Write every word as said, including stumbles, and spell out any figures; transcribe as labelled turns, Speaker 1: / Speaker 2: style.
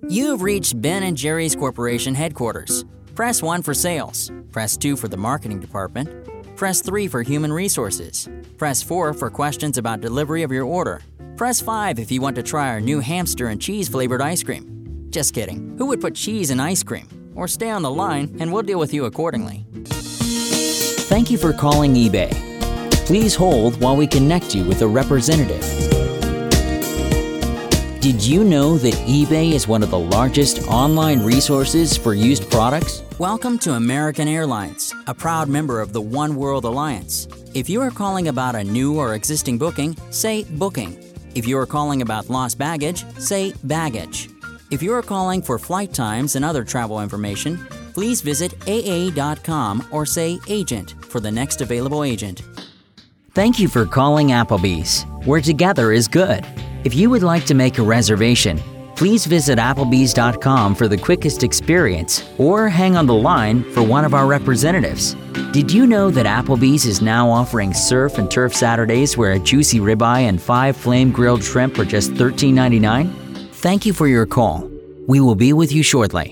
Speaker 1: You have reached Ben and Jerry's Corporation headquarters. Press one for sales. Press two for the marketing department. Press three for human resources. Press four for questions about delivery of your order. Press five if you want to try our new hamster and cheese flavored ice cream. Just kidding. Who would put cheese in ice cream? Or stay on the line and we'll deal with you accordingly. Thank you for calling eBay. Please hold while we connect you with a representative. Did you know that eBay is one of the largest online resources for used products? Welcome to American Airlines, a proud member of the One World Alliance. If you are calling about a new or existing booking, say booking. If you are calling about lost baggage, say baggage. If you are calling for flight times and other travel information, please visit A A dot com or say agent for the next available agent. Thank you for calling Applebee's, where together is good. If you would like to make a reservation, please visit Applebee's dot com for the quickest experience or hang on the line for one of our representatives. Did you know that Applebee's is now offering Surf and Turf Saturdays where a juicy ribeye and five flame grilled shrimp are just thirteen ninety-nine? Thank you for your call. We will be with you shortly.